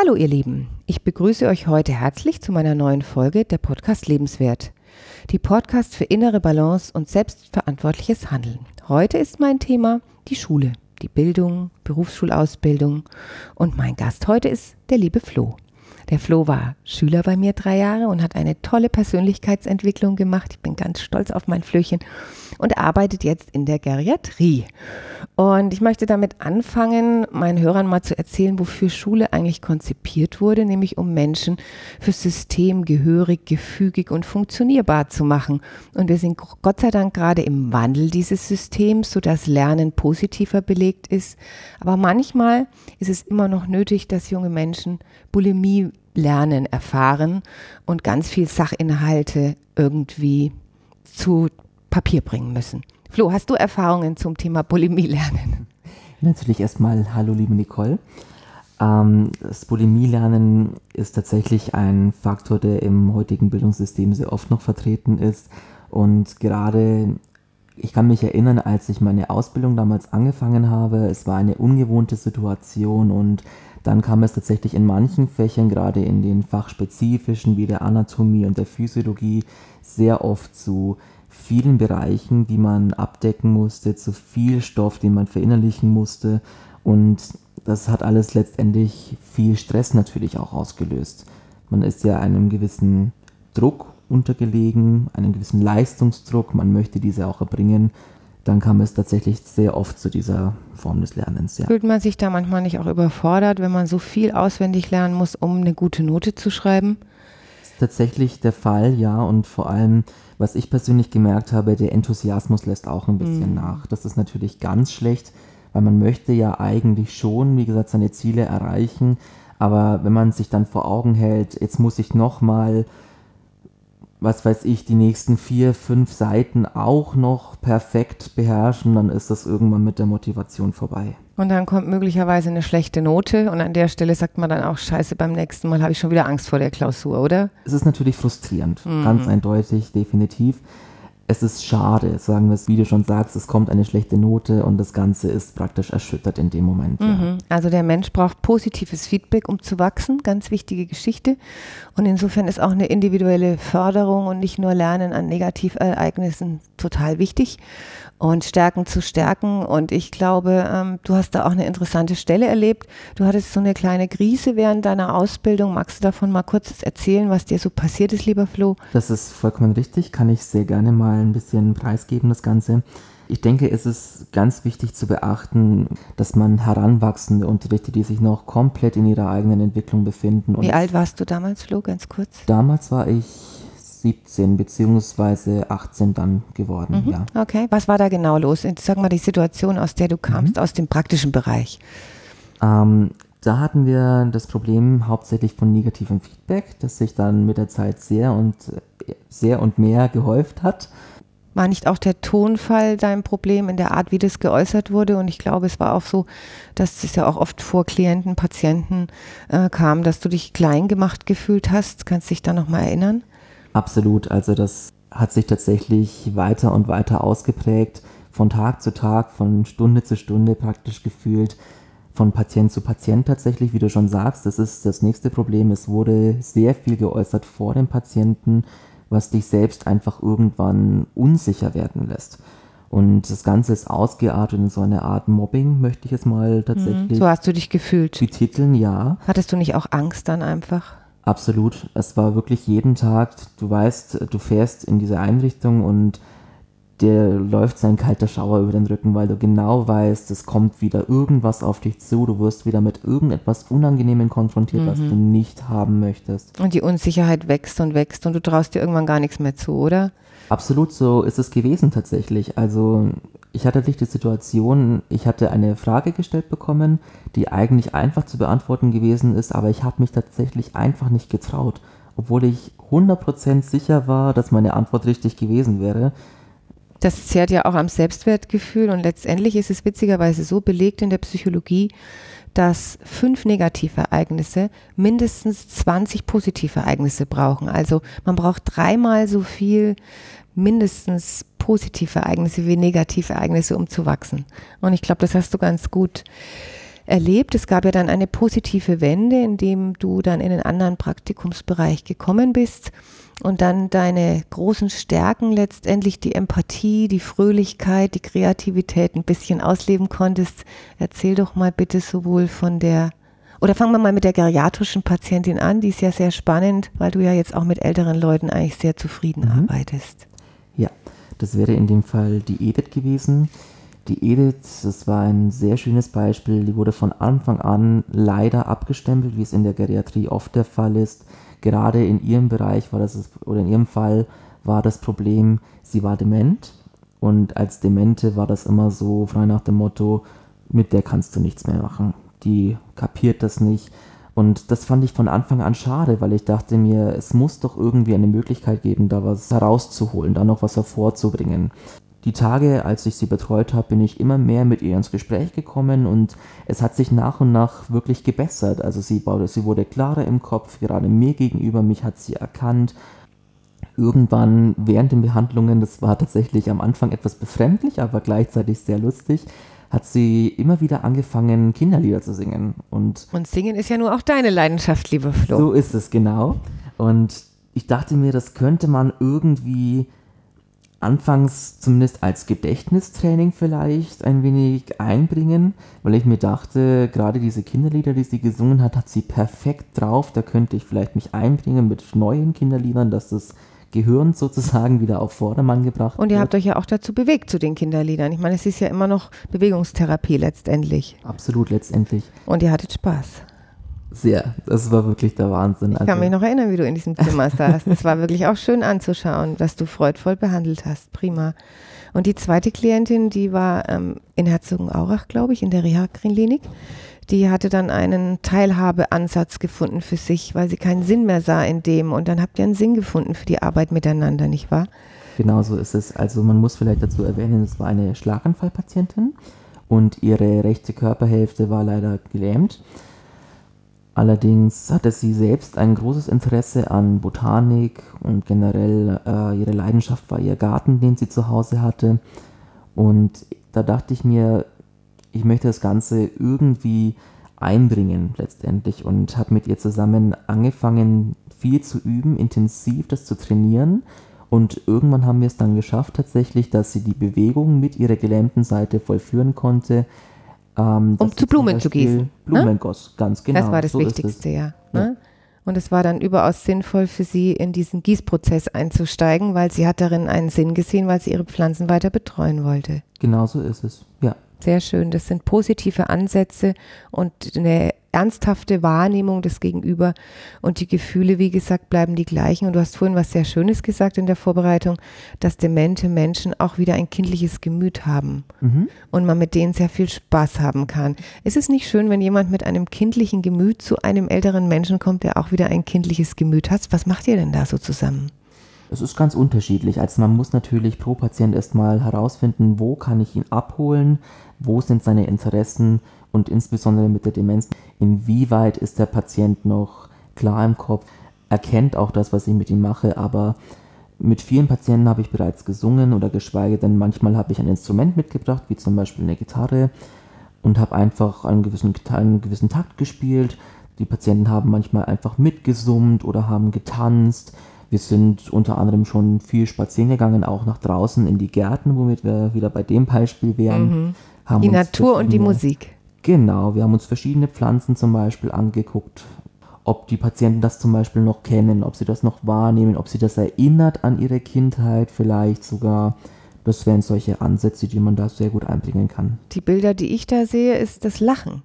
Hallo ihr Lieben, ich begrüße euch heute herzlich zu meiner neuen Folge der Podcast Lebenswert. Die Podcast für innere Balance und selbstverantwortliches Handeln. Heute ist mein Thema die Schule, die Bildung, Berufsschulausbildung und mein Gast heute ist der liebe Flo. Der Flo war Schüler bei mir 3 Jahre und hat eine tolle Persönlichkeitsentwicklung gemacht. Ich bin ganz stolz auf mein Flöchen und arbeitet jetzt in der Geriatrie. Und ich möchte damit anfangen, meinen Hörern mal zu erzählen, wofür Schule eigentlich konzipiert wurde, nämlich um Menschen fürs System gehörig, gefügig und funktionierbar zu machen. Und wir sind Gott sei Dank gerade im Wandel dieses Systems, sodass Lernen positiver belegt ist. Aber manchmal ist es immer noch nötig, dass junge Menschen Bulimie lernen, erfahren und ganz viel Sachinhalte irgendwie zu Papier bringen müssen. Flo, hast du Erfahrungen zum Thema Bulimie lernen? Natürlich erstmal hallo liebe Nicole. Das Bulimie-Lernen ist tatsächlich ein Faktor, der im heutigen Bildungssystem sehr oft noch vertreten ist. Und gerade, ich kann mich erinnern, als ich meine Ausbildung damals angefangen habe, es war eine ungewohnte Situation und dann kam es tatsächlich in manchen Fächern, gerade in den fachspezifischen wie der Anatomie und der Physiologie, sehr oft zu vielen Bereichen, die man abdecken musste, zu viel Stoff, den man verinnerlichen musste, und das hat alles letztendlich viel Stress natürlich auch ausgelöst. Man ist ja einem gewissen Druck untergelegen, einem gewissen Leistungsdruck, man möchte diese auch erbringen. Dann kam es tatsächlich sehr oft zu dieser Form des Lernens. Ja. Fühlt man sich da manchmal nicht auch überfordert, wenn man so viel auswendig lernen muss, um eine gute Note zu schreiben? Das ist tatsächlich der Fall, ja, und vor allem, was ich persönlich gemerkt habe, der Enthusiasmus lässt auch ein bisschen nach. Das ist natürlich ganz schlecht, weil man möchte ja eigentlich schon, wie gesagt, seine Ziele erreichen, aber wenn man sich dann vor Augen hält, jetzt muss ich nochmal, was weiß ich, die nächsten 4, 5 Seiten auch noch perfekt beherrschen, dann ist das irgendwann mit der Motivation vorbei. Und dann kommt möglicherweise eine schlechte Note und an der Stelle sagt man dann auch, scheiße, beim nächsten Mal habe ich schon wieder Angst vor der Klausur, oder? Es ist natürlich frustrierend, ganz eindeutig, definitiv. Es ist schade, sagen wir es, wie du schon sagst, es kommt eine schlechte Note und das Ganze ist praktisch erschüttert in dem Moment. Ja. Also der Mensch braucht positives Feedback, um zu wachsen, ganz wichtige Geschichte. Und insofern ist auch eine individuelle Förderung und nicht nur Lernen an Negativereignissen total wichtig und Stärken zu stärken. Und ich glaube, du hast da auch eine interessante Stelle erlebt. Du hattest so eine kleine Krise während deiner Ausbildung. Magst du davon mal kurz erzählen, was dir so passiert ist, lieber Flo? Das ist vollkommen richtig, kann ich sehr gerne mal ein bisschen preisgeben, das Ganze. Ich denke, es ist ganz wichtig zu beachten, dass man Heranwachsende unterrichtet, die sich noch komplett in ihrer eigenen Entwicklung befinden. Und wie alt warst du damals, Flo, ganz kurz? Damals war ich 17 bzw. 18 dann geworden, ja. Okay, was war da genau los? Sag mal die Situation, aus der du kamst, aus dem praktischen Bereich. Da hatten wir das Problem hauptsächlich von negativem Feedback, das sich dann mit der Zeit sehr und mehr gehäuft hat. War nicht auch der Tonfall dein Problem in der Art, wie das geäußert wurde? Und ich glaube, es war auch so, dass es ja auch oft vor Klienten, Patienten kam, dass du dich klein gemacht gefühlt hast. Kannst du dich da nochmal erinnern? Absolut, also das hat sich tatsächlich weiter und weiter ausgeprägt, von Tag zu Tag, von Stunde zu Stunde praktisch gefühlt, von Patient zu Patient tatsächlich, wie du schon sagst. Das ist das nächste Problem. Es wurde sehr viel geäußert vor dem Patienten, was dich selbst einfach irgendwann unsicher werden lässt. Und das Ganze ist ausgeartet in so eine Art Mobbing, möchte ich es mal tatsächlich so hast du dich gefühlt. betiteln, ja. Hattest du nicht auch Angst dann einfach? Absolut. Es war wirklich jeden Tag, du weißt, du fährst in diese Einrichtung und dir läuft so ein kalter Schauer über den Rücken, weil du genau weißt, es kommt wieder irgendwas auf dich zu, du wirst wieder mit irgendetwas Unangenehmem konfrontiert, was du nicht haben möchtest. Und die Unsicherheit wächst und wächst und du traust dir irgendwann gar nichts mehr zu, oder? Absolut, so ist es gewesen tatsächlich. Also ich hatte die Situation, ich hatte eine Frage gestellt bekommen, die eigentlich einfach zu beantworten gewesen ist, aber ich habe mich tatsächlich einfach nicht getraut, obwohl ich 100% sicher war, dass meine Antwort richtig gewesen wäre. Das zehrt ja auch am Selbstwertgefühl und letztendlich ist es witzigerweise so belegt in der Psychologie, dass 5 Negativereignisse mindestens 20 Positivereignisse brauchen. Also man braucht 3-mal so viel mindestens positive Ereignisse wie negative Ereignisse, um zu wachsen. Und ich glaube, das hast du ganz gut erlebt. Es gab ja dann eine positive Wende, indem du dann in einen anderen Praktikumsbereich gekommen bist und dann deine großen Stärken, letztendlich die Empathie, die Fröhlichkeit, die Kreativität ein bisschen ausleben konntest. Erzähl doch mal bitte sowohl oder fangen wir mal mit der geriatrischen Patientin an, die ist ja sehr spannend, weil du ja jetzt auch mit älteren Leuten eigentlich sehr zufrieden arbeitest. Ja, das wäre in dem Fall die Edith gewesen. Die Edith, das war ein sehr schönes Beispiel, die wurde von Anfang an leider abgestempelt, wie es in der Geriatrie oft der Fall ist. Gerade in ihrem Bereich in ihrem Fall war das Problem, sie war dement und als Demente war das immer so frei nach dem Motto, mit der kannst du nichts mehr machen. Die kapiert das nicht. Und das fand ich von Anfang an schade, weil ich dachte mir, es muss doch irgendwie eine Möglichkeit geben, da was herauszuholen, da noch was hervorzubringen. Die Tage, als ich sie betreut habe, bin ich immer mehr mit ihr ins Gespräch gekommen und es hat sich nach und nach wirklich gebessert. Also sie wurde klarer im Kopf, gerade mir gegenüber, mich hat sie erkannt. Irgendwann während den Behandlungen, das war tatsächlich am Anfang etwas befremdlich, aber gleichzeitig sehr lustig, hat sie immer wieder angefangen, Kinderlieder zu singen. Und Singen ist ja nur auch deine Leidenschaft, lieber Flo. So ist es, genau. Und ich dachte mir, das könnte man irgendwie anfangs zumindest als Gedächtnistraining vielleicht ein wenig einbringen, weil ich mir dachte, gerade diese Kinderlieder, die sie gesungen hat sie perfekt drauf. Da könnte ich vielleicht mich einbringen mit neuen Kinderliedern, dass das Gehirn sozusagen wieder auf Vordermann gebracht wird. Und ihr habt euch ja auch dazu bewegt, zu den Kinderliedern. Ich meine, es ist ja immer noch Bewegungstherapie letztendlich. Absolut, letztendlich. Und ihr hattet Spaß. Sehr, das war wirklich der Wahnsinn. Ich kann mich noch erinnern, wie du in diesem Zimmer saßt. Es war wirklich auch schön anzuschauen, dass du freudvoll behandelt hast. Prima. Und die zweite Klientin, die war in Herzogenaurach, glaube ich, in der Reha-Klinik. Die hatte dann einen Teilhabeansatz gefunden für sich, weil sie keinen Sinn mehr sah in dem. Und dann habt ihr einen Sinn gefunden für die Arbeit miteinander, nicht wahr? Genau so ist es. Also man muss vielleicht dazu erwähnen, es war eine Schlaganfallpatientin und ihre rechte Körperhälfte war leider gelähmt. Allerdings hatte sie selbst ein großes Interesse an Botanik und generell ihre Leidenschaft war ihr Garten, den sie zu Hause hatte. Und da dachte ich mir, ich möchte das Ganze irgendwie einbringen letztendlich und habe mit ihr zusammen angefangen, viel zu üben, intensiv das zu trainieren. Und irgendwann haben wir es dann geschafft tatsächlich, dass sie die Bewegung mit ihrer gelähmten Seite vollführen konnte. Zu Blumen zu gießen. Blumen goss, ganz genau. Das war das so Wichtigste, ja. Ne? Und es war dann überaus sinnvoll für sie, in diesen Gießprozess einzusteigen, weil sie hat darin einen Sinn gesehen, weil sie ihre Pflanzen weiter betreuen wollte. Genau so ist es, ja. Sehr schön, das sind positive Ansätze und eine ernsthafte Wahrnehmung des Gegenüber und die Gefühle, wie gesagt, bleiben die gleichen. Und du hast vorhin was sehr Schönes gesagt in der Vorbereitung, dass demente Menschen auch wieder ein kindliches Gemüt haben und man mit denen sehr viel Spaß haben kann. Ist es nicht schön, wenn jemand mit einem kindlichen Gemüt zu einem älteren Menschen kommt, der auch wieder ein kindliches Gemüt hat? Was macht ihr denn da so zusammen? Es ist ganz unterschiedlich. Also man muss natürlich pro Patient erstmal herausfinden, wo kann ich ihn abholen, wo sind seine Interessen und insbesondere mit der Demenz, inwieweit ist der Patient noch klar im Kopf, erkennt auch das, was ich mit ihm mache, aber mit vielen Patienten habe ich bereits gesungen oder geschweige denn manchmal habe ich ein Instrument mitgebracht, wie zum Beispiel eine Gitarre und habe einfach einen gewissen Takt gespielt. Die Patienten haben manchmal einfach mitgesummt oder haben getanzt. Wir sind unter anderem schon viel spazieren gegangen, auch nach draußen in die Gärten, womit wir wieder bei dem Beispiel wären. Die Natur und die Musik. Genau, wir haben uns verschiedene Pflanzen zum Beispiel angeguckt, ob die Patienten das zum Beispiel noch kennen, ob sie das noch wahrnehmen, ob sie das erinnert an ihre Kindheit vielleicht sogar. Das wären solche Ansätze, die man da sehr gut einbringen kann. Die Bilder, die ich da sehe, ist das Lachen,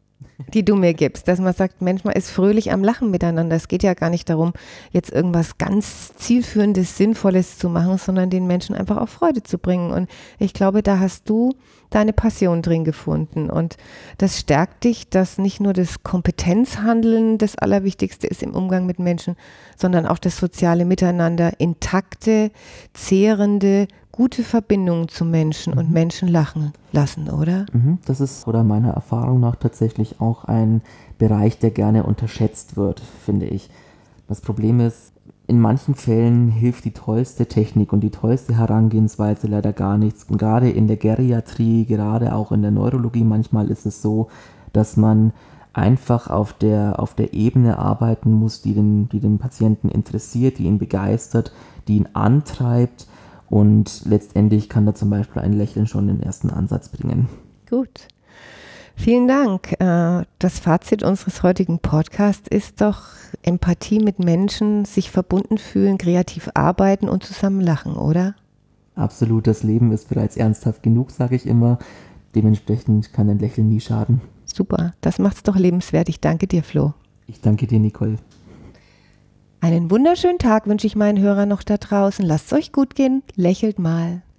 die du mir gibst, dass man sagt, Mensch, man ist fröhlich am Lachen miteinander. Es geht ja gar nicht darum, jetzt irgendwas ganz Zielführendes, Sinnvolles zu machen, sondern den Menschen einfach auch Freude zu bringen. Und ich glaube, da hast du deine Passion drin gefunden. Und das stärkt dich, dass nicht nur das Kompetenzhandeln das Allerwichtigste ist im Umgang mit Menschen, sondern auch das soziale Miteinander, intakte, zehrende, gute Verbindungen zu Menschen und Menschen lachen lassen, oder? Das ist oder meiner Erfahrung nach tatsächlich auch ein Bereich, der gerne unterschätzt wird, finde ich. Das Problem ist, in manchen Fällen hilft die tollste Technik und die tollste Herangehensweise leider gar nichts. Und gerade in der Geriatrie, gerade auch in der Neurologie manchmal ist es so, dass man einfach auf der Ebene arbeiten muss, die den Patienten interessiert, die ihn begeistert, die ihn antreibt, und letztendlich kann da zum Beispiel ein Lächeln schon den ersten Ansatz bringen. Gut. Vielen Dank. Das Fazit unseres heutigen Podcasts ist doch Empathie mit Menschen, sich verbunden fühlen, kreativ arbeiten und zusammen lachen, oder? Absolut, das Leben ist bereits ernsthaft genug, sage ich immer. Dementsprechend kann ein Lächeln nie schaden. Super, das macht's doch lebenswert. Ich danke dir, Flo. Ich danke dir, Nicole. Einen wunderschönen Tag wünsche ich meinen Hörern noch da draußen. Lasst es euch gut gehen. Lächelt mal.